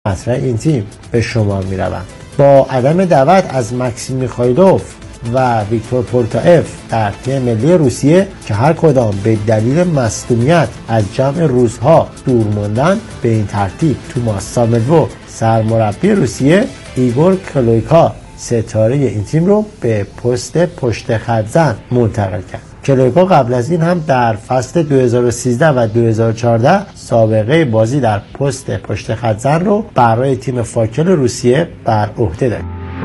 مطرح این تیم به شمار می روند. با عدم دعوت از ماکسیم میخایلوف و ویکتور پورتایف در تیم ملی روسیه که هر کدام به دلیل مصدومیت از جمع روزها دور موندن، به این ترتیب توماس سامدوو سرمربی روسیه ایگور کلویکا ستاره این تیم رو به پست پشت خط زن منتقل کرد. کلویکا قبل از این هم در فصل 2013 و 2014 سابقه بازی در پست پشت خط زن رو برای تیم فاکل روسیه بر عهده داشت.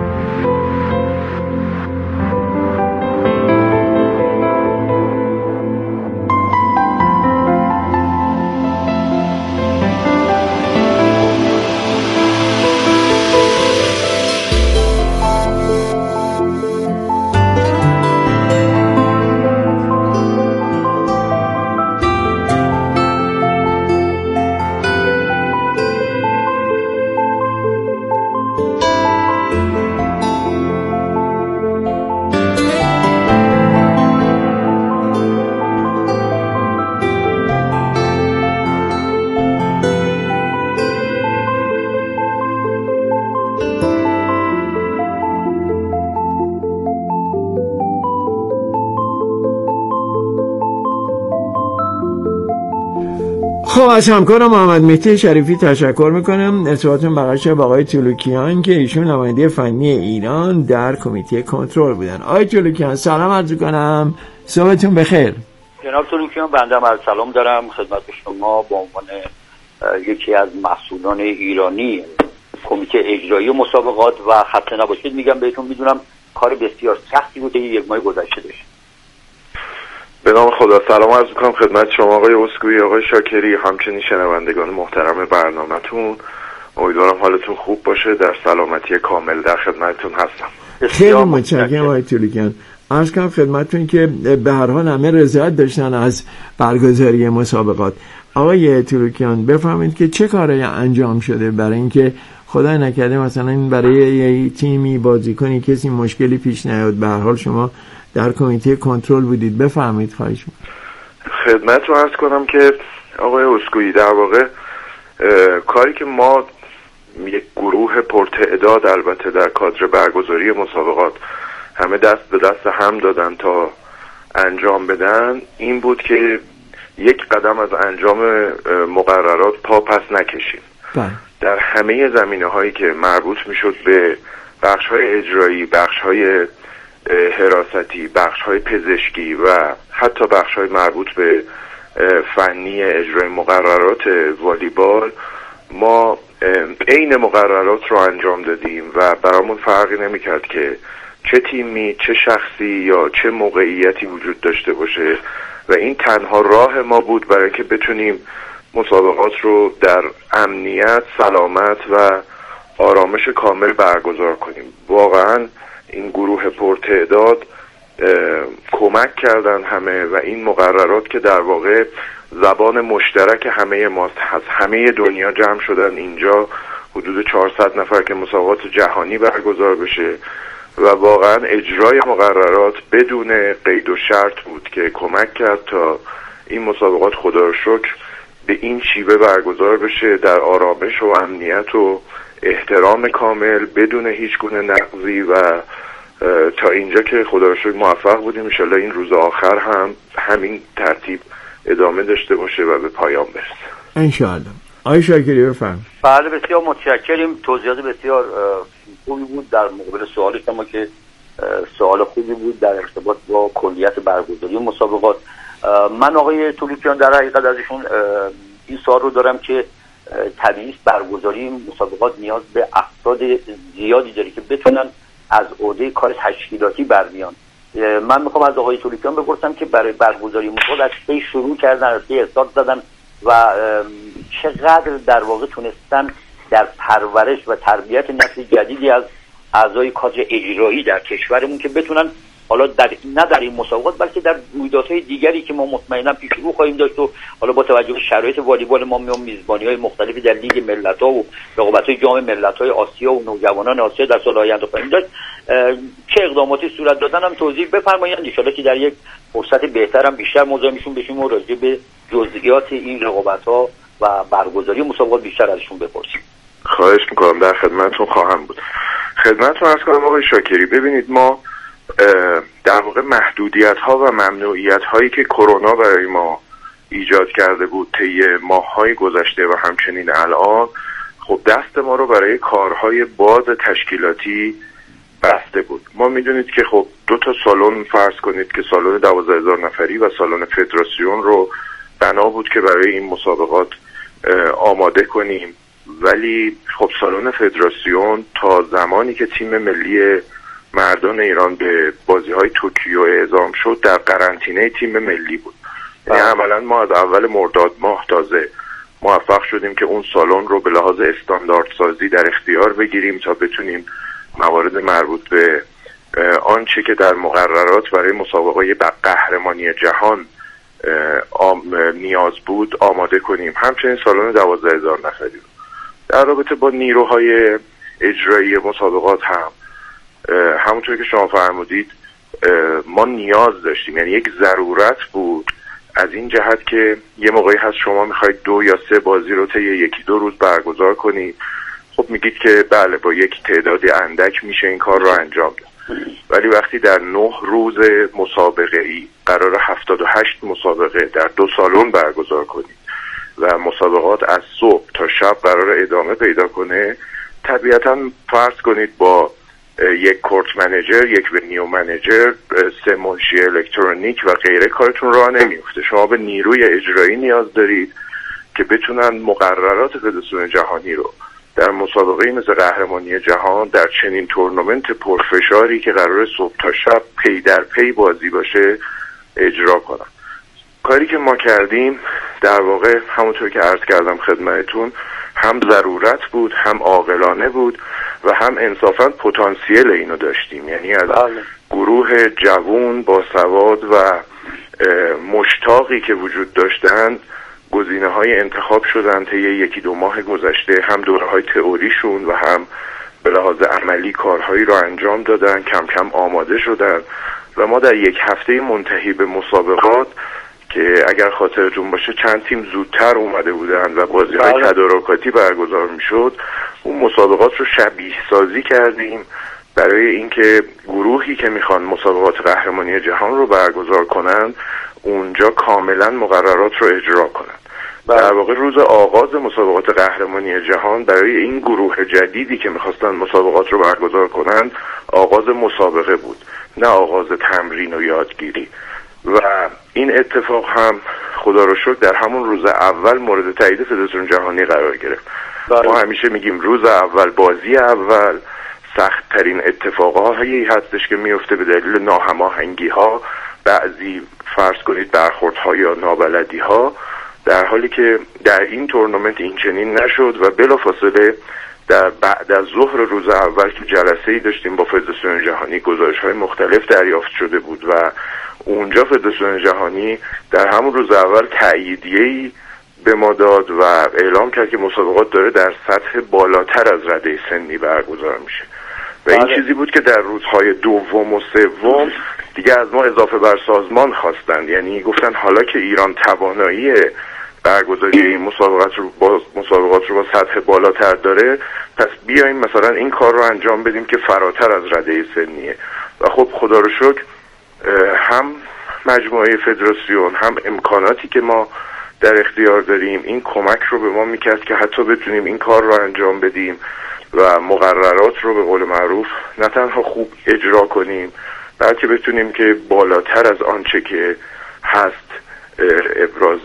خب از همکارم محمد مهدی شریفی تشکر میکنم. ارتباطتون برقرار شه با آقای طلوکیان که ایشون نماینده فنی ایران در کمیته کنترل بودن. آقای طلوکیان سلام عرض کنم، صبحتون بخیر. جناب طلوکیان بنده عرض سلام دارم خدمت شما به عنوان یکی از مسئولان ایرانی کمیته اجرایی مسابقات و خسته نباشید میگم بهتون. میدونم کار بسیار سختی بود یک ماه گذشته داشت. به نام خدا سلام عرض می‌کنم خدمت شما آقای اسکوئی، آقای شاکری، همچنین شنوندگان محترم برنامه‌تون. امیدوارم حالتون خوب باشه، در سلامتی کامل در خدمتتون هستم. خیلی متشکرم آقای طلوکیان. عرض کنم خدمتتون که به هر حال همه رضایت داشتن از برگزاری مسابقات. آقای طلوکیان بفرمایید که چه کاری انجام شده برای اینکه خدای نکرده مثلا برای یه تیمی بازیکنی کسی مشکلی پیش نیاد؟ به هر حال شما در کمیته کنترل بودید، بفرمایید خواهش می‌کنم. خدمت رو عرض کنم که آقای اسکوئی در واقع کاری که ما یک گروه پرتعداد البته در کادر برگزاری مسابقات همه دست به دست هم دادن تا انجام بدن این بود که یک قدم از انجام مقررات پا پس نکشیم. در همه زمینه‌هایی که مربوط می‌شد به بخش‌های اجرایی، بخش‌های حراستی، بخش‌های پزشکی و حتی بخش‌های مربوط به فنی اجرای مقررات والیبال ما عین مقررات رو انجام دادیم و برامون فرقی نمی‌کرد که چه تیمی، چه شخصی یا چه موقعیتی وجود داشته باشه و این تنها راه ما بود برای که بتونیم مسابقات رو در امنیت، سلامت و آرامش کامل برگزار کنیم. واقعاً این گروه پرتعداد کمک کردن همه و این مقررات که در واقع زبان مشترک همه ماست، از همه دنیا جمع شدن اینجا، حدود 400 نفر که مسابقات جهانی برگزار بشه و واقعا اجرای مقررات بدون قید و شرط بود که کمک کرد تا این مسابقات خدا رو شکر به این شیوه برگزار بشه در آرامش و امنیت و احترام کامل بدون هیچ گونه نقضی و تا اینجا که خدا رو شکر موفق بودیم. ان شاءالله این روز آخر هم همین ترتیب ادامه داشته باشه و به پایان برسه ان شاءالله. آقای شاکری بفرمایید. بله بسیار متشکریم. توضیحات بسیار خوبی بود در مقابل سوال شما که سوال خوبی بود در ارتباط با کلیت برگزاری مسابقات. من آقای طلوکیان در حقیقت ازشون این سوال رو دارم که طبیعی برگزاری مسابقات نیاز به افراد زیادی داره که بتونن از عهده کار تشکیلاتی برمیان. من میخوام از آقای طلوکیان بپرسم که برای برگزاری مسابقات از کی شروع کردن، از کی استارت زدن و چقدر در واقع تونستن در پرورش و تربیت نسل جدیدی از اعضای کادر اجرایی در کشورمون که بتونن حالا نه در این مسابقات بلکه در رویدادهای دیگری که ما مطمئنا پیش رو خواهیم داشت و حالا با توجه به شرایط والیبال ما میزبانی‌های مختلفی در لیگ ملت‌ها و رقابت‌های جام ملت‌های آسیا و نوجوانان آسیا در سال آینده خواهیم داشت، چه اقداماتی صورت دادن هم توضیح بفرمایید ان شاءالله که در یک فرصت بهتر هم بیشتر مزاحمشون بشیم و راجع به جزئیات این رقابت‌ها و برگزاری مسابقات بیشتر ازشون بپرسیم. خواهش میکنم، در خدمتتون خواهم بود. خدمتتون عرض کنم آقای شاکری، ببینید ما در واقع محدودیت ها و ممنوعیت هایی که کرونا برای ما ایجاد کرده بود طی ماه‌های گذشته و همچنین الان، خب دست ما رو برای کارهای باز تشکیلاتی بسته بود. ما میدونید که خب 2 سالن فرض کنید که سالن 12,000 نفری و سالن فدراسیون رو بنا بود که برای این مسابقات آماده کنیم، ولی خب سالن فدراسیون تا زمانی که تیم ملی مردان ایران به بازی‌های توکیو اعزام شد در قرنطینه تیم ملی بود. یعنی عملا ما از اول مرداد ماه تازه موفق شدیم که اون سالن رو به لحاظ استانداردسازی در اختیار بگیریم تا بتونیم موارد مربوط به آنچه که در مقررات برای مسابقه قهرمانی جهان نیاز بود آماده کنیم. همچنین سالن 12,000 نفری رو در رابطه با نیروهای اجرایی مسابقات هم همونطور که شما فرمودید ما نیاز داشتیم، یعنی یک ضرورت بود از این جهت که یه موقعی هست شما میخواید 2 یا 3 بازی رو طی 1-2 روز برگزار کنید، خب میگید که بله با یک تعدادی اندک میشه این کار رو انجام داد، ولی وقتی در 9 روز مسابقه ای قرار 78 مسابقه در 2 سالن برگزار کنید و مسابقات از صبح تا شب قرار ادامه پیدا کنه، طبیعتا فرض کنید با یک کورت منیجر، یک ونیو منیجر، 3 منشی الکترونیک و غیره کارتون راه نمیفته. شما به نیروی اجرایی نیاز دارید که بتونن مقررات فدراسیون جهانی رو در مسابقه مثل قهرمانی جهان در چنین تورنمنت پرفشاری که قرار صبح تا شب پی در پی بازی باشه اجرا کنن. کاری که ما کردیم در واقع همونطور که عرض کردم خدمتتون هم ضرورت بود، هم عاقلانه بود و هم انصافاً پتانسیل اینو داشتیم، یعنی از گروه جوان با سواد و مشتاقی که وجود داشتند گزینه‌های انتخاب شدن طی 1-2 ماه گذشته، هم دوره‌های تئوریشون و هم به لحاظ عملی کارهایی رو انجام دادن، کم کم آماده شدن و ما در 1 هفته منتهی به مسابقات که اگر خاطرتون باشه چند تیم زودتر اومده بودن و بازی‌های تدارکاتی برگزار میشد، اون مسابقات رو شبیه سازی کردیم برای اینکه گروهی که میخوان مسابقات قهرمانی جهان رو برگزار کنن اونجا کاملا مقررات رو اجرا کنن. در واقع روز آغاز مسابقات قهرمانی جهان برای این گروه جدیدی که میخواستن مسابقات رو برگزار کنن آغاز مسابقه بود، نه آغاز تمرین و یادگیری. و این اتفاق هم خدا رو شکر در همون روز اول مورد تایید فدراسیون جهانی قرار گرفت. ما همیشه میگیم روز اول، بازی اول، سخت ترین اتفاقایی هستش که میفته به دلیل ناهماهنگی ها، بعضی فرض کنید برخوردها یا نابلدی ها، در حالی که در این تورنمنت این چنین نشد و بلافاصله در بعد از ظهر روز اول که جلسه‌ای داشتیم با فدراسیون جهانی گزارش‌های مختلف دریافت شده بود و اونجا فدراسیون جهانی در همون روز اول تأییدیه‌ای به ما داد و اعلام کرد که مسابقات داره در سطح بالاتر از رده سنی برگزار میشه و این چیزی بود که در روزهای دوم و سوم دیگه از ما اضافه بر سازمان خواستند، یعنی گفتن حالا که ایران توانایی برگزاری این مسابقات رو با سطح بالاتر داره، پس بیایم مثلا این کار رو انجام بدیم که فراتر از رده سنیه. و خب خدا رو شکر هم مجموعه فدراسیون هم امکاناتی که ما در اختیار داریم این کمک رو به ما میکرد که حتی بتونیم این کار رو انجام بدیم و مقررات رو به قول معروف نه تنها خوب اجرا کنیم بلکه بتونیم که بالاتر از آنچه که هست ابراز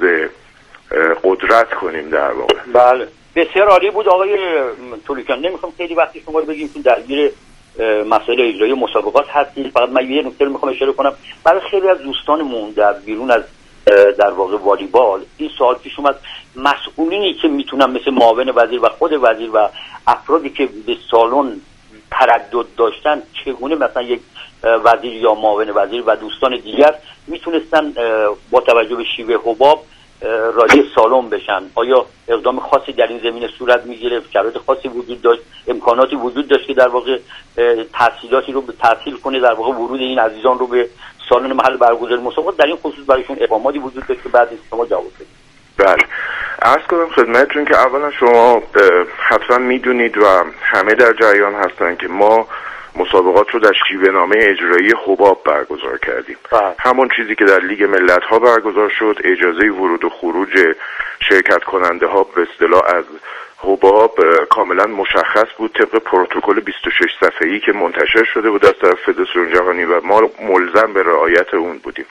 قدرت کنیم در واقع. بله بسیار عالی بود آقای تولیکان. نمیخوام خیلی وقتی شما رو بگیم تو درگیر مسائل اجرایی مسابقات هستید، فقط من یه نکته رو میخوام اشاره کنم. برای خیلی از دوستانمون در بیرون از در واقع والیبال این سوال پیش اومد، مسئولینی که میتونن مثل معاون وزیر و خود وزیر و افرادی که به سالن تردد داشتن چگونه مثلا یک وزیر یا معاون وزیر و دوستان دیگر میتونستن با توجه به شیوه حباب راجع سالن بشن؟ آیا اقدام خاصی در این زمینه صورت میگرفت؟ شرایط خاصی وجود داشت؟ امکاناتی وجود داشت که در واقع تحصیلاتی رو به تحصیل کنه در واقع ورود این عزیزان رو به سالن محل برگزاری مسابقات؟ در این خصوص برایشون اقداماتی وجود داشت که بعد از شما جواب بدید؟ بله عرض کنم خدمتتون که اولا شما حتما میدونید و همه در جریان هستن که ما مسابقات رو در شیوه‌نامه اجرایی حباب برگزار کردیم. همون چیزی که در لیگ ملت‌ها برگزار شد، اجازه ورود و خروج شرکت کننده ها به اصطلاح از حباب کاملا مشخص بود طبق پروتکل 26 صفحه‌ای که منتشر شده بود از طرف فدراسیون جهانی و ما ملزم به رعایت اون بودیم.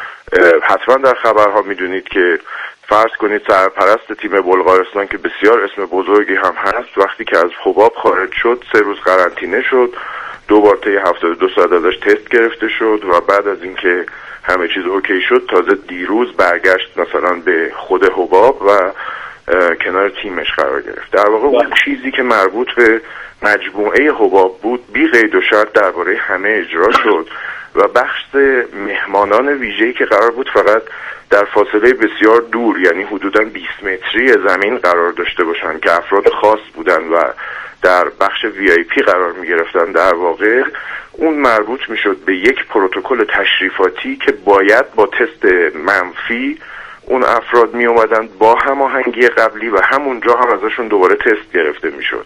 حتما در خبرها میدونید که فرض کنید سرپرست تیم بلغارستان که بسیار اسم بزرگی هم هست وقتی که از حباب خارج شد 3 روز قرنطینه شد، 2 بار طی 72 ساعت ازش تست گرفته شد و بعد از اینکه همه چیز اوکی شد تازه دیروز برگشت مثلا به خود حباب و کنار تیمش قرار گرفت. در واقع اون چیزی که مربوط به مجموعه حباب بود بی قید و شرط درباره همه اجرا شد و بخش مهمانان ویژه‌ای که قرار بود فقط در فاصله بسیار دور یعنی حدوداً 20 متری زمین قرار داشته باشن که افراد خاص بودن و در بخش VIP قرار می گرفتن، در واقع اون مربوط می شد به یک پروتکل تشریفاتی که باید با تست منفی اون افراد می اومدن با هماهنگی قبلی و همونجا هم ازشون دوباره تست گرفته می شد.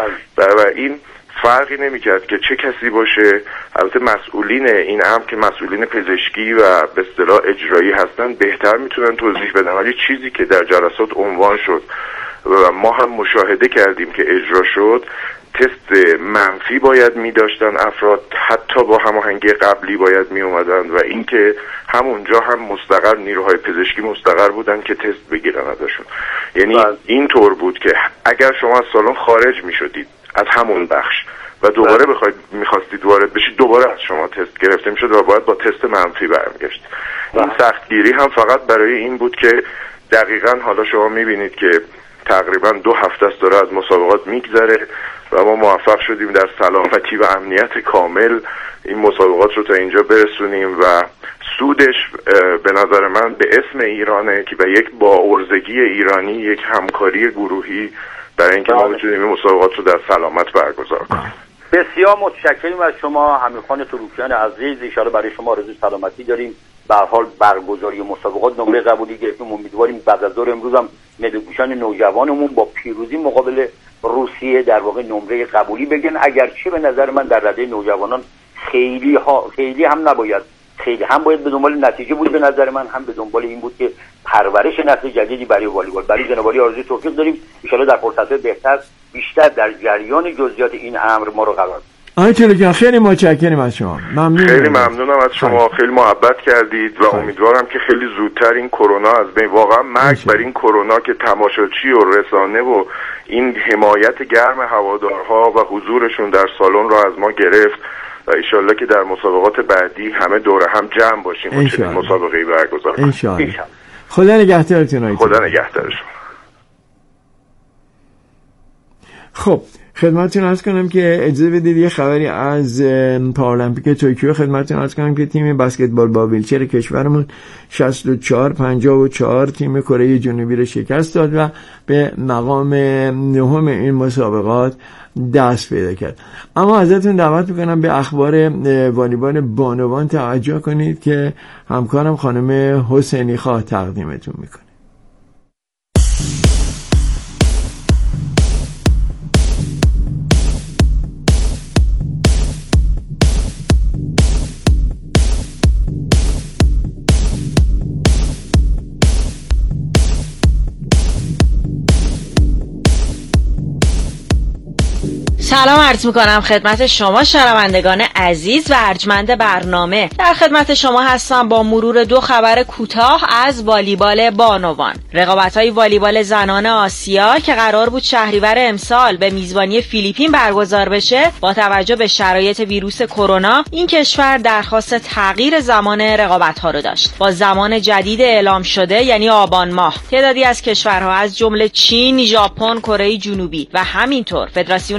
و این فرقی نمی کرد که چه کسی باشه. البته مسئولین این امر که مسئولین پزشکی و به اصطلاح اجرایی هستن بهتر میتونن توضیح بدن، ولی چیزی که در جلسات عنوان شد و ما هم مشاهده کردیم که اجرا شد تست منفی باید می داشتن افراد، حتی با هماهنگی قبلی باید می اومدن و اینکه همونجا هم مستقر نیروهای پزشکی مستقر بودن که تست بگیرن ازشون. یعنی این طور بود که اگر شما از سالن خارج می شدید از همون بخش و دوباره میخواستید وارد بشید دوباره از شما تست گرفته می شد و باید با تست منفی برمیگشت. این سختگیری هم فقط برای این بود که دقیقاً حالا شما می بینید که تقریباً 2 هفته است داره از مسابقات میگذره و ما موفق شدیم در سلامتی و امنیت کامل این مسابقات رو تا اینجا برسونیم و سودش به نظر من به اسم ایرانه که به یک باعرضگی ایرانی، یک همکاری گروهی برای اینکه ما بتونیم این مسابقات رو در سلامت برگزار کنیم. بسیار متشکریم از شما امیرخان تروکیان عزیز. ان شاءالله برای شما آرزوی سلامتی داریم. به هر حال برگزاری مسابقات نمره قبولی گرفتیم، امیدواریم بعد از ظهر امروز هم ملی‌گوشان نوجوانمون با پیروزی مقابل روسیه در واقع نمره قبولی بگن. اگرچه به نظر من در رده نوجوانان خیلی هم نباید، خیلی هم باید به دنبال نتیجه بود به نظر من، هم به دنبال این بود که پرورش نسل جدیدی برای والیبال. برای جناب عالی آرزوی توفیق داریم. ان شاءالله در فرصت‌های بهتر بیشتر در جریان جزئیات این امر ما رو قرار. آقای تلوکیان خیلی متشکرم از شما. خیلی ممنونم از شما. خیلی محبت کردید و امیدوارم که خیلی زودتر این کرونا از بین، واقعا مرگ بر این کرونا که تماشاچی و رسانه و این حمایت گرم هوادارها و حضورشون در سالن رو از ما گرفت و انشالله که در مسابقات بعدی همه دور هم جمع باشیم و چنین مسابقه‌ای برگزار کنیم. انشالله. خدا نگهدارتون. خدا نگهدار شما. خب خدمتتون عرض کنم که اجازه بدید یه خبری از پارالمپیک توکیو خدمتتون عرض کنم که تیم بسکتبال با ویلچر کشورمون 64-54 تیم کره جنوبی رو شکست داد و به مقام 9 این مسابقات دست پیدا کرد. اما ازتون دعوت میکنم به اخبار والیبال بانوان توجه کنید که همکارم خانم حسینی خواه تقدیمتون میکنه. سلام عرض میکنم خدمت شما شنوندگان عزیز و ارجمند برنامه. در خدمت شما هستم با مرور 2 خبر کوتاه از والیبال بانوان. رقابت‌های والیبال زنان آسیا که قرار بود شهریور امسال به میزبانی فیلیپین برگزار بشه، با توجه به شرایط ویروس کرونا این کشور درخواست تغییر زمان رقابت‌ها رو داشت. با زمان جدید اعلام شده یعنی آبان ماه، تعدادی از کشورها از جمله چین، ژاپن، کره جنوبی و همینطور فدراسیون والیبال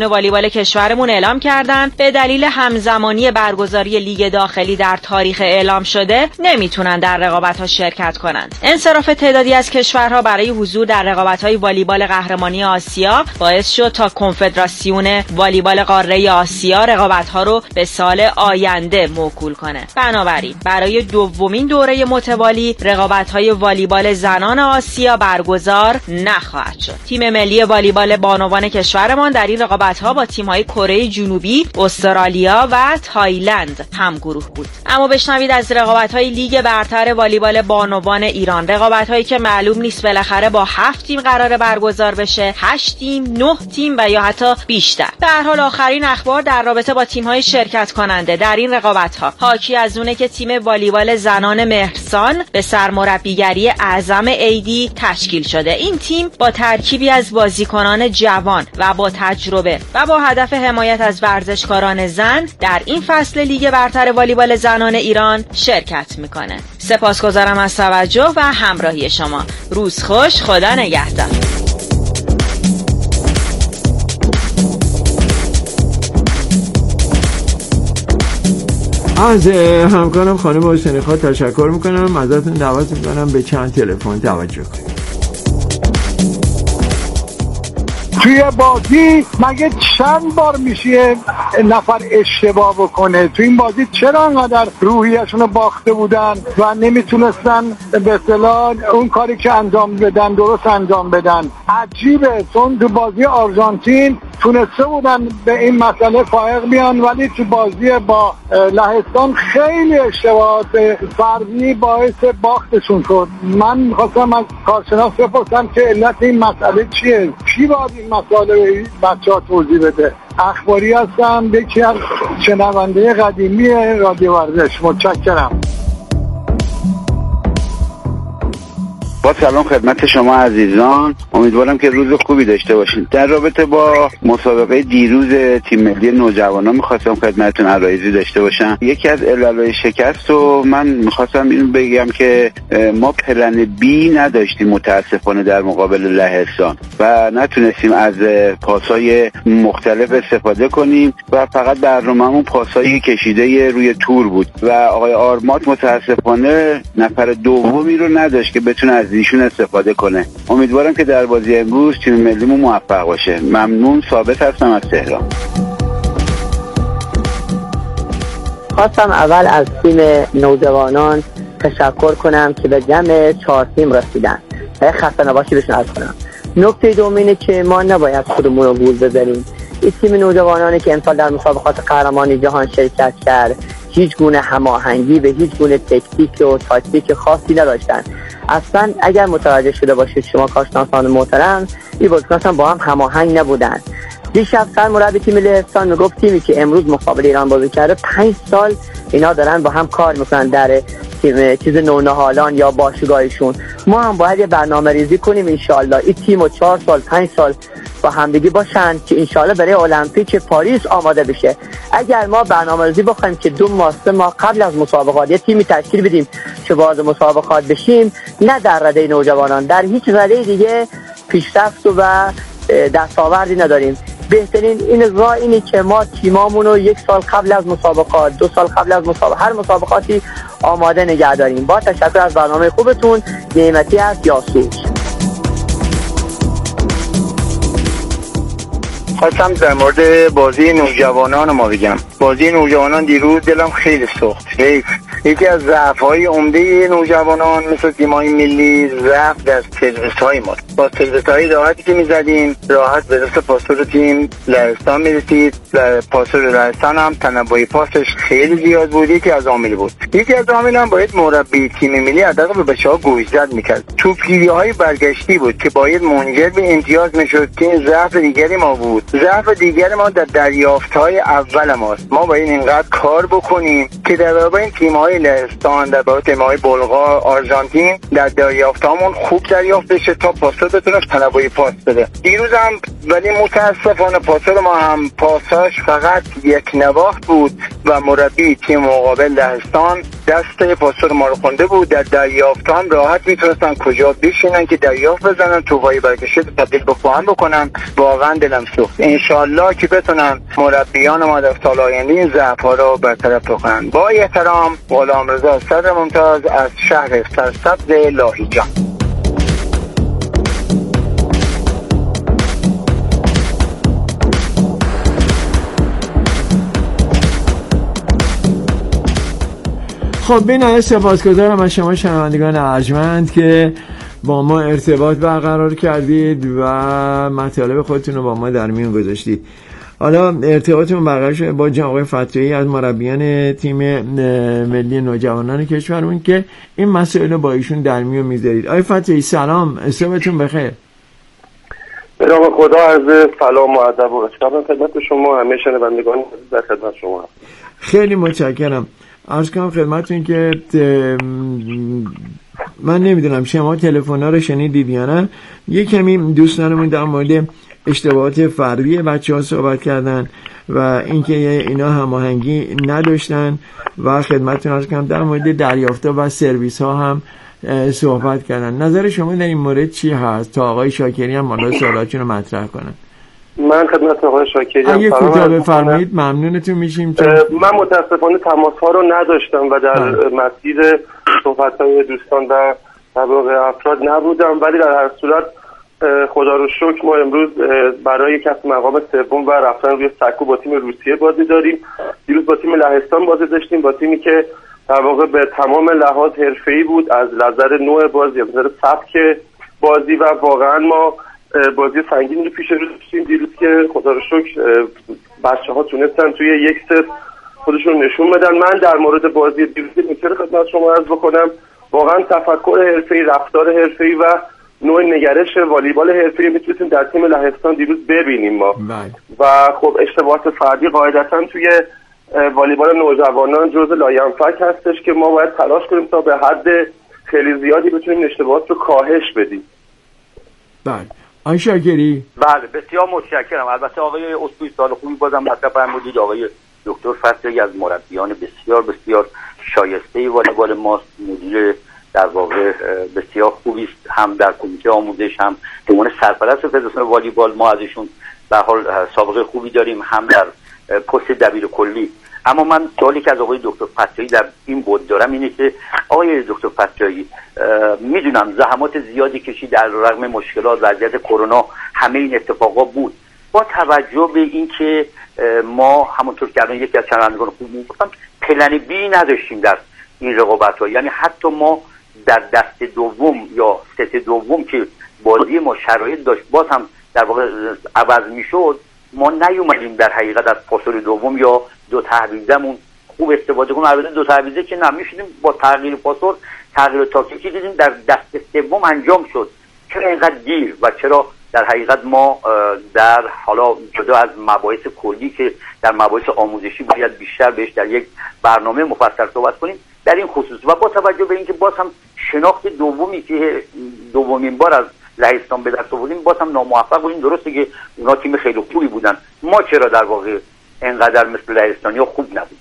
والیبال کشورمون اعلام کردن به دلیل همزمانی برگزاری لیگ داخلی در تاریخ اعلام شده نمیتونن در رقابت‌ها شرکت کنند. انصراف تعدادی از کشورها برای حضور در رقابت‌های والیبال قهرمانی آسیا باعث شد تا کنفدراسیون والیبال قاره آسیا رقابت‌ها رو به سال آینده موکول کنه. بنابراین برای دومین دوره متوالی رقابت‌های والیبال زنان آسیا برگزار نخواهد شد. تیم ملی والیبال بانوان کشورمان در این رقابت‌ها با تیم‌های کره جنوبی، استرالیا و تایلند همگروه بود. اما بشنوید از رقابت‌های لیگ برتر والیبال بانوان ایران، رقابت‌هایی که معلوم نیست بالاخره با 7 تیم قراره برگزار بشه، 8 تیم، 9 تیم و یا حتی بیشتر. به هر حال آخرین اخبار در رابطه با تیم‌های شرکت کننده در این رقابت‌ها حاکی از اونه که تیم والیبال زنان مهرسان به سرمربیگری اعظم ایدی تشکیل شده. این تیم با ترکیبی از بازیکنان جوان و با تجربه و با هدف حمایت از ورزشکاران زن در این فصل لیگ برتر والیبال زنان ایران شرکت میکنه. سپاسگزارم از توجه و همراهی شما. روز خوش، خدا نگهدار. از همکارم خانم حسینی خان تشکر میکنم. ازتون دعوت میکنم به چند تلفن توجه کنید. توی بازی مگه چند بار میشه نفر اشتباه بکنه؟ توی این بازی چرا انقدر روحیشون رو باخته بودن و نمیتونستن به اصطلاح اون کاری که انجام بدن درست انجام بدن؟ عجیبه، چون تو بازی آرژانتین تونسته بودن به این مسئله فائق بیان، ولی تو بازی با لهستان خیلی اشتباهات فردی باعث باختشون شد. من میخواستم از کارشناس بپرسم که علت این مسئله چیه؟ کی باید این مسئله به بچه‌ها توضیح بده؟ اخباری هستم، یکی از شنونده قدیمی رادیو ورزش. متشکرم. با سلام خدمت شما عزیزان، امیدوارم که روز خوبی داشته باشین. در رابطه با مسابقه دیروز تیم ملی نوجوانان میخواستم خدمتتون عرایزی داشته باشم. یکی از علل شکست و من میخواستم اینو بگم که ما پلن بی نداشتیم متاسفانه در مقابل لهستان و نتونستیم از پاسای مختلف استفاده کنیم و فقط برنامه‌مون پاسای کشیده روی تور بود و آقای آرمات متاسفانه نفر دومی رو نداشت که بتونه از ایشون استفاده کنه. امیدوارم که در بازی امروز تیم ملیمون موفق باشه. ممنون. ثابت هستم از تهران. خواستم اول از تیم نوجوانان تشکر کنم که به جمع 4 تیم رسیدن. خسته نباشی بهشون عرض کنم. نکته دوم اینه که ما نباید خودمون رو گول بزنیم. این تیم نوجوانانی که امسال در مسابقات قهرمانی جهان شرکت کرد هیچ گونه هماهنگی به هیچ گونه تکتیک و تاکتیک خاصی نداشتن. اصلا اگر متوجه شده باشید شما کارشناسان محترم، این بازیکنان با هم هماهنگ نبودن. دیشب سرمربی تیم لهستان میگفت تیمی که امروز مقابل ایران بازی کرده 5 سال اینا دارن با هم کار میکنن در تیم چیز نونهالان یا باشگاهشون. ما هم باید یه برنامه‌ریزی کنیم انشالله این تیمو 4 سال 5 سال با همدیگه باشن که انشالله برای المپیک پاریس آماده بشه. اگر ما برنامه‌ریزی بکنیم که 2 ماه 3 ماه قبل از مسابقات یه تیمی تشکیل بدیم که وارد مسابقات بشیم، نه در رده نوجوانان، در هیچ رده دیگه پیشرفت و دستاوردی نداریم. بهترین این راه اینه که ما تیمامون رو 1 سال قبل از مسابقات، 2 سال قبل از هر مسابقاتی آماده نگه داریم. با تشکر از برنامه خوبتون. نعمتی است یاسوج. خواستم در مورد بازی نوجوانان ما بگم. بازی نوجوانان دیروز دلم خیلی سوخت. یکی از ضعف‌های عمده نوجوانان مثل تیم‌های ملی ضعف در سرویس‌های ما. با سرویس‌های راحتی که می‌زدیم راحت به دست پاسور تیم لهستان می‌رسید. پاسور لهستان هم تنوع پاسش خیلی زیاد بود. یکی از عامل بود. یکی از عامل هم باید مربی تیم ملی حداقل به بچه‌ها گوشزد می‌کرد. توپگیری‌های برگشتی بود که باید منجر به امتیاز می‌شد که این ضعف دیگری ما بود. ضعف دیگر ما در دریافت‌های اول ماست. ما باید اینقدر کار بکنیم که در برابر این تیم‌های لهستان، در برابر تیم‌های بلغار، آرژانتین در دریافت‌هامون خوب دریافت بشه تا پاسور بتونه تنوع پاس بده. دیروز هم ولی متأسفانه پاسور ما هم پاساش فقط یک نواخت بود و مربی تیم مقابل لهستان دست پاسور ما رو خونده بود. در دریافت هم راحت میتونستن کجا بشینن که دریافت بزنن، توفایی برکشید تبدیل به فهم بکنن. واقعا دلم سوخت. انشالله که بتونن مربیان ما در سال آینده این ضعف‌ها رو برطرف بکنن. با احترام، غلامرضا صدر ممتاز از شهر سرسبز لاهیجان. خب بینایی سپاسگزارم از شما شنوندگان ارجمند که با ما ارتباط برقرار کردید و مطالب خودتون رو با ما در میون گذاشتید. حالا ارتباطمون برقرار شده با جناب آقای فتاحی از مربیان تیم ملی نوجوانان کشورمون که این مسائل رو با ایشون در میون میذارید. آقای فتاحی سلام، صبحتون بخیر. به نام خدا عرض سلام و ادب و احترام خدمت شما همه شنوندگان عزیز در خدمت شما. خیلی متشکرم. عرض کنم خدمتتون که من نمیدونم شما تلفن‌ها رو شنیدید یا نه. یه کمی دوستانمون در مورد اشتباهات فردی بچه‌ها صحبت کردن و اینکه اینا هماهنگی نداشتن و خدمتتون عرض کنم در مورد دریافت‌ها و سرویس‌ها هم صحبت کردن. نظر شما در این مورد چی هست تا آقای شاکری هم حالا سوالاتون رو مطرح کنن؟ من خدمت آقای شاکری اگه کوتاه بفرمایید ممنونتون میشیم. من متاسفانه تماس‌ها رو نداشتم و در مسیر صحبت‌های دوستان و در واقع افراد نبودم، ولی در هر صورت خدا رو شکر ما امروز برای کسب مقام سوم و رفتن روی سکو با تیم روسیه بازی داریم. دیروز با تیم لهستان بازی داشتیم، با تیمی که در واقع به تمام لحاظ حرفه‌ای بود، از نظر نوع بازی، از نظر سبک بازی و واقعا ما بازی سنگینی رو پیش رو داشتیم دیروز که خدا رو شکر بچه‌ها تونستن توی یک ست خودشون نشون بدن. من در مورد بازی دیروز میتونم خدمت شما عرض بکنم واقعا تفکر حرفه‌ای، رفتار حرفه‌ای و نوع نگرش والیبال حرفه‌ای میتونیم در تیم لهستان دیروز ببینیم ما. و خب اشتباهات فردی قاعدتاً توی والیبال نوجوانان جزء لاینفک هستش که ما باید تلاش کنیم تا به حد خیلی زیادی بتونیم اشتباهات رو کاهش بدیم. بله. آقای شاکری. بله بسیار متشکرم. البته آقای اسکوئی سال خوبی بازم مطرح فرمودید. آقای دکتر فتاحی از مربیان بسیار بسیار شایسته والیبال ماست، مدیر در واقع بسیار خوبی است، هم در کمیته آموزش هم به عنوان سرپرست فدراسیون والیبال ما ازشون به حال سابقه خوبی داریم، هم در پست دبیر کلی. اما من سوالی که از آقای دکتر فتاحی در این بود دارم اینه که آقای دکتر فتاحی میدونم زحمات زیادی کشید، در رغم مشکلات وضعیت کرونا همه این اتفاقا بود. با توجه به اینکه ما همونطور که الان یکی از چنانگان خوب میگفتم پلن بی نداشتیم در این رقابت‌ها، یعنی حتی ما در دست دوم یا ست دوم که بازی ما شرایط داشت باز هم در واقع عوض میشد، ما نیومدیم در حقیقت از پاسور دوم یا دو تعویضمون خوب استفاده کنیم. البته دو تعویضه که نمیشدیم، با تغییر پاسور تغییر تاکتیکی دیدیم در دست سوم انجام شد. چرا اینقدر دیر و چرا در حقیقت ما در حالا جدا از مباحث کلی که در مباحث آموزشی باید بیشتر بهش در یک برنامه مفصل صحبت کنیم در این خصوص، و با توجه به اینکه باز هم شناخت دومی که دومین بار از لهستان به دست آوردیم باز هم ناموفق بودیم. درسته که اونا تیم خیلی خوبی بودن، ما چرا در واقع انقدر مثل لهستانیا خوب نبود؟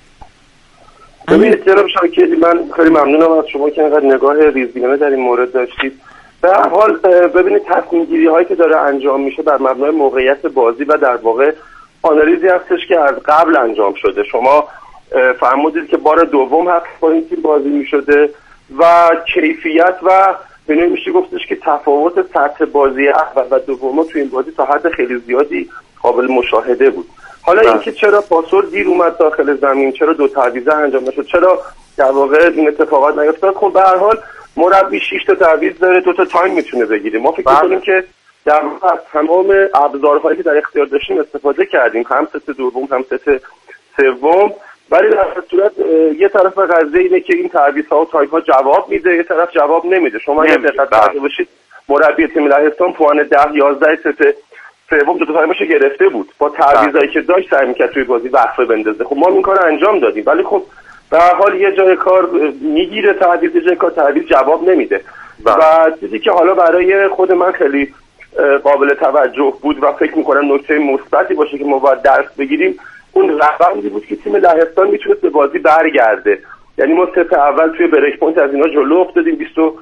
ببینید جناب شاکری، من خیلی ممنونم از شما که اینقدر نگاه ریزبینانه در این مورد داشتید. به هر حال ببینید تصمیم گیری هایی که داره انجام میشه بر مبنای موقعیت بازی و در واقع آنالیزی هستش که از قبل انجام شده. شما فرمودید که بار دوم حق با این تیم بازی میشده و کیفیت و به میشه گفتش که تفاوت سطح بازی اول و دوم تو این بازی تا حد خیلی زیادی قابل مشاهده بود. حالا اینکه چرا پاسور دیر اومد داخل زمین، چرا دو تعویض انجام نشد، چرا در واقع این اتفاقات نیفتاد، خب به هر حال مربی 6 تا تعویض داره، 2 تا تایم میتونه بگیره. ما فکر می‌کنیم که در واقع تمام ابزارهایی که در اختیار داشتیم استفاده کردیم، هم ست دوم هم ست سوم، ولی در صورت یه طرف قضیه اینه که این تعویض‌ها و تایم‌ها جواب میده، یه طرف جواب نمیده. شما اگه دقت کرده باشید مربی تیم لهستان پوان 10-11 ست سوم 2 تا تایمش گرفته بود، با تعویضایی که داشت سعی می‌کرد توی بازی وقفه بندازه. خب ما این کارو انجام دادیم، ولی خب به هر حال یه جای کار میگیره تعویض، یه جای کار تعویض جواب نمیده. و چیزی که حالا برای خود من خیلی قابل توجه بود و فکر می‌کنم نکته مثبتی باشه که ما باید درس بگیریم، اون روندی بود که تیم لهستان میتونست به بازی برگرده. یعنی ما ست اول توی بریک پوینت از اینا جلو افتادیم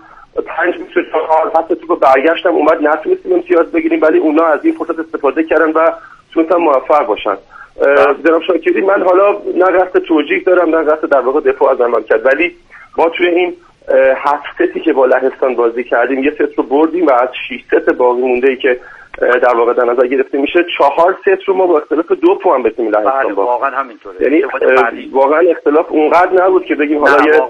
25 24 حتی توپ برگشتم اومد نتونستیم امتیاز بگیریم، ولی اونا از این فرصت استفاده کردن و تونستن موفق باشن. جناب شاکری من حالا نه قصد توجیه دارم نه قصد در واقع دفاع از عمل کرد، ولی ما توی این 7 ستی که با لهستان بازی کردیم یه ست رو بردیم و از 6 ست باقی مونده ای که در واقع در نظر گرفته میشه 4 ست رو ما با اختلاف 2 پوان به تیم لهستان باختیم. واقعا همینطوره. یعنی واقعا اختلاف اونقدر نبود که بگیم حالا یه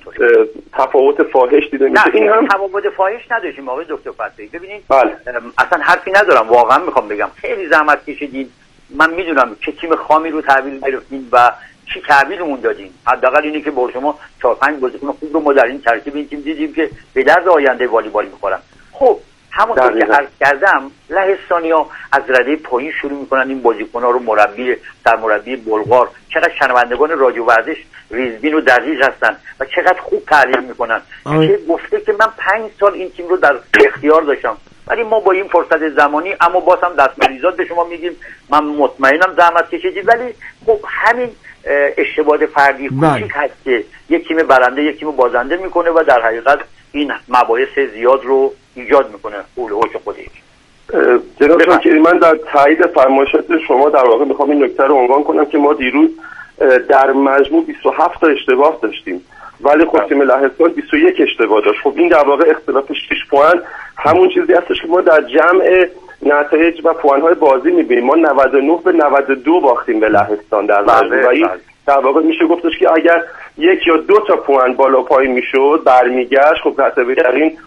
تفاوت فاحش دیده میشه. این هم تفاوت فاحش نداشتیم آقای دکتر فتحی. ببینید اصلا حرفی ندارم، واقعا میخوام بگم خیلی زحمت کشیدین. من میدونم که تیم خامی رو تحویل گرفتین و چی تحویلمون دادین. حداقل اینه که با شما 4-5 بازیکن خوب رو ما در این ترکیب این تیم دیدیم که به درد آینده والیبال میخورن. خب همونطور که عرض کردم لهستانیا از رده پایین شروع میکنن این بازیکن‌ها رو سرمربی بلغار چقدر شنوندگان رادیو ورزش ریزبین و دقیق هستن و چقدر خوب تحلیل میکنن که گفته که من 5 سال این تیم رو در اختیار داشتم، ولی ما با این فرصت زمانی اما باز هم دستمریزات به شما میگیم. من مطمئنم زحمت کشیدید، ولی خب همین اشتباه فردی کوچیک هست که یک تیم برنده یک تیم بازنده میکنه و در حقیقت این مباحث زیاد رو ایجاد میکنه حول و حوش خودش. جناب شاکری من در تایید فرمایشات شما در واقع میخوام این نکته رو عنوان کنم که ما دیروز در مجموع 27 تا اشتباه داشتیم، ولی خب تیم لهستان 21 اشتباه داشت. خب این در واقع اختلاف 6 پوان همون چیزی هستش که ما در جمع نتایج و پوان‌های بازی می‌بینیم. ما 99 به 92 باختیم به لهستان در مجموع و این در واقع میشه گفتش که اگر 1 یا 2 تا پوان بالا پایین میشد برمیگشت، خب قطعاً در این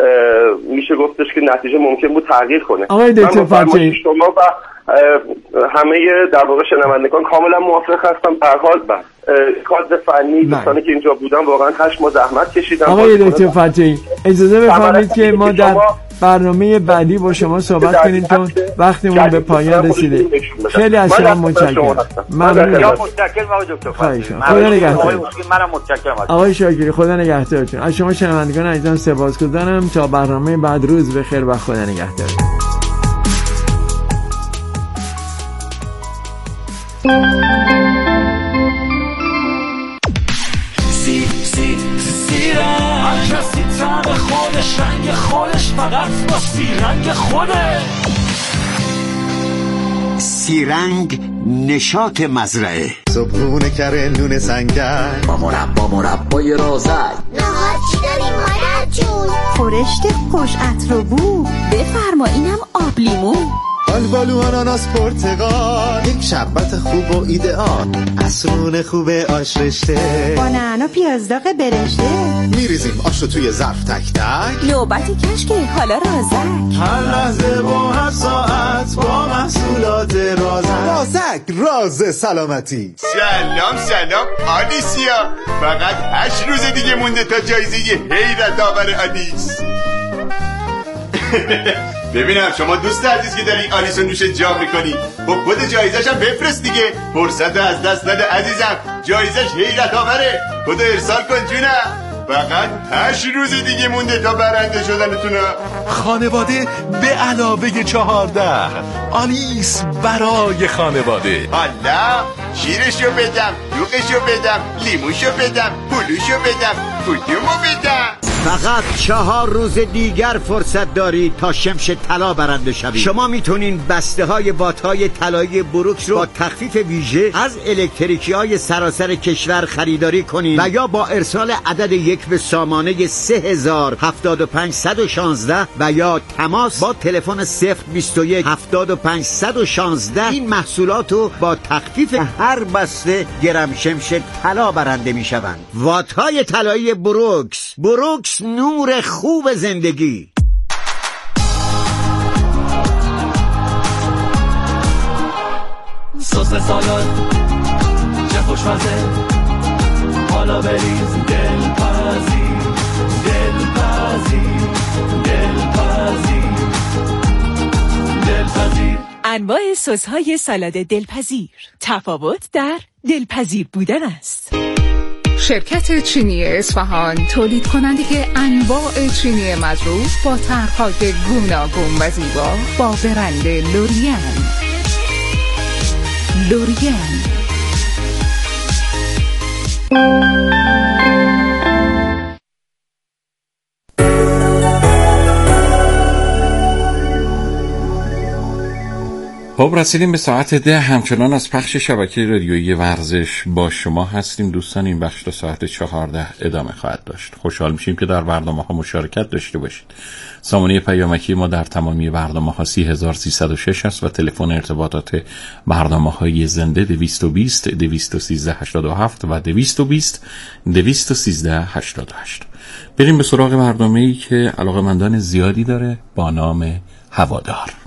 میشه گفتش که نتیجه ممکن بود تغییر کنه. آقای دکتر فتحی شما و همه در واقع شنوندگان کاملا موافق هستم. در حال کادر فنی دوستانی که اینجا بودن واقعا 8 ماه زحمت کشیدن. آقای دکتر فتحی اجازه بفرمایید که ما در برنامه بعدی با شما صحبت کنیم چون وقتمون به پایان رسیده. خیلی از شما متشکرم. ممنونم. متشکرم آقای دکتر فتحی. خدا نگهدار. منم متشکرم آقای شاکری. خدا نگهدارتون. از شما شنوندگان عزیزم سپاسگزارم. تا برنامه بعد روز بخیر و خدا نگهدار. هر کسی طعم خودش رنگ خودش فقط با سیرنگ خوده. سیرنگ نشاط مزرعه، صبحونه کره نون سنگک با مربای رازک. نهار چی داریم مادر جون؟ خورشت خوش عطر و بو، بفرما اینم آب لیمو. آلبالو آناناس پرتقال، یک شربت خوب و ایدئال، عصرونه خوبه آش رشته با نعنا پیاز داغ برشته. میریزیم آش رو توی ظرف تک تک، نوبتی کشکه حالا رازک. هر لحظه و هر ساعت با محصولات رازک راز سلامتی. سلام آلیسیا، فقط 8 روز دیگه مونده تا جایزه حیرت آور آلیس. ببینم شما دوست عزیز که داری آلیس رو نوش جا میکنی، خب خود جایزش هم بفرست دیگه، فرصت از دست نده عزیزم، جایزش حیرت آوره. خدا ارسال کن جونم. فقط 8 روز دیگه مونده تا برنده شدنتونه. خانواده به علاوه 14 آلیس برای خانواده. حالا شیرشو بدم، دوغشو بدم، لیموشو بدم، پلوشو بدم، کدومو بدم؟ فقط 4 روز دیگر فرصت دارید تا شمش طلا برنده شوید. شما میتونین بسته های وات‌های طلایی بروکس رو با تخفیف ویژه از الکتریکی های سراسر کشور خریداری کنین و یا با ارسال عدد 1 به سامانه 3075 و یا تماس با تلفن 021 75 این محصولات رو با تخفیف هر بسته گرم شمش طلا برنده میشوند. وات‌های طلایی بروکس نور خوب زندگی. سس سالاد چه خوشمزه، حالا بریز دلپذیر. انواع سس‌های سالاد دلپذیر، تفاوت در دلپذیر بودن است. شرکت چینی اصفهان تولید کننده انواع چینی مضروب با طرح‌های گوناگون و زیبا با برند لوریان. لوریان خب رسیدیم به ساعت 10. همچنان از پخش شبکه رادیویی ورزش با شما هستیم دوستان. این بخش تا ساعت 14 ادامه خواهد داشت. خوشحال میشیم که در برنامه ها مشارکت داشته باشید. سامانه پیامکی ما در تمامی برنامه ها 3306 است و تلفن ارتباطات برنامه های زنده 220 213 87 و 220 213 88. بریم به سراغ برنامه‌ای که علاقه‌مندان زیادی داره با نام هوادار.